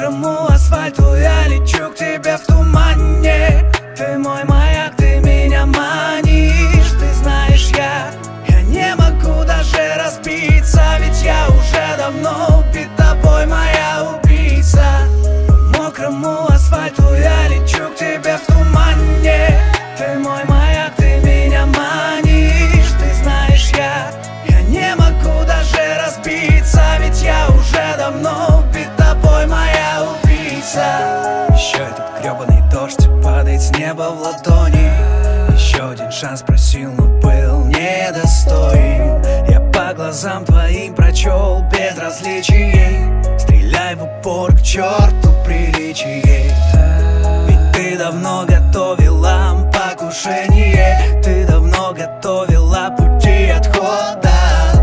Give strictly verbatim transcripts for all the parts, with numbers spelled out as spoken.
мокрому асфальту я лечу к тебе в тумане. Ты мой маяк, ты меня манишь. Ты знаешь, я, я не могу даже разбиться, ведь я уже давно убит тобой, моя убийца. По мокрому асфальту я лечу к тебе в тумане. Ты мой маяк, ты меня манишь. Ты знаешь, я, я не могу даже разбиться, ведь я уже давно убит тобой, моя убийца. Еще этот гребаный дождь падает с неба в ладони. Еще один шанс просил, но был недостоин. Я по глазам твоим прочел безразличие. Стреляй в упор, к черту приличие. Ведь ты давно готовила покушение. Ты давно готовила пути отхода.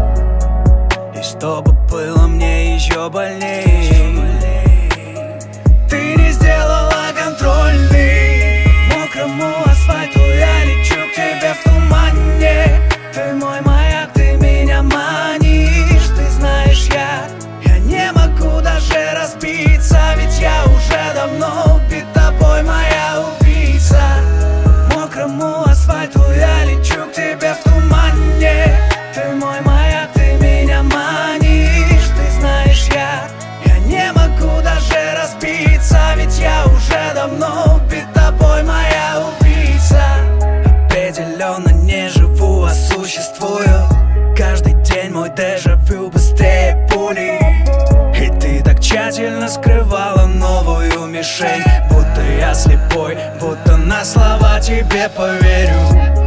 И чтобы было мне еще больнее, ты не сделала контрольный. По мокрому асфальту я лечу к тебе в тумане. Ты мой маяк, ты меня манишь. Ты знаешь, я, я не могу даже разбиться, ведь я уже давно убит тобой, моя убийца. По мокрому асфальту я лечу к тебе в тумане. Ты мой маяк, ты меня манишь. Ты знаешь, я, я не могу даже разбиться, ведь я уже давно убит тобой, моя убийца. Определенно не живу, а существую. Каждый день мой дежавю быстрее пули. И ты так тщательно скрывала новую мишень, будто я слепой, будто на слова тебе поверю.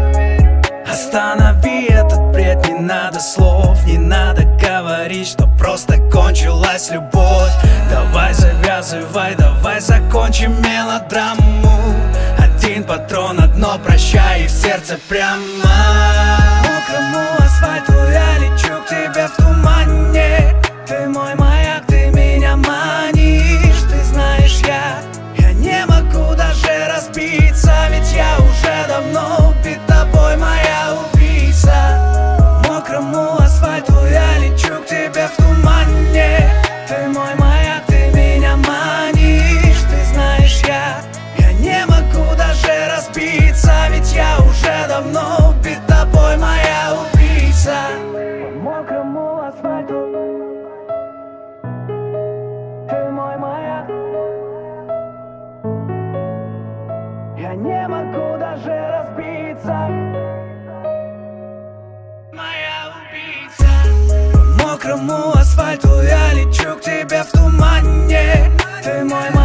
Останови этот бред, не надо слов, не надо говорить, что просто кончилась любовь. Давай завязывай, давай закончим мелодраму. Один патрон, одно прощай, и в сердце прямо. По мокрому асфальту я лечу к тебе в тумане. Ты мой маяк, ты меня манишь. Ты знаешь, я, я не могу даже разбиться, ведь я уже давно убит тобой, моя убийца. По мокрому асфальту я лечу к тебе в тумане. Ты мой маяк, ты меня манишь. Ты знаешь, я, я не могу даже разбиться, ведь я уже давно убит тобой, моя убийца. По мокрому асфальту ты мой маяк. Я не могу даже разбиться, моя убийца. По мокрому асфальту я лечу к тебе в тумане. Ты мой маяк.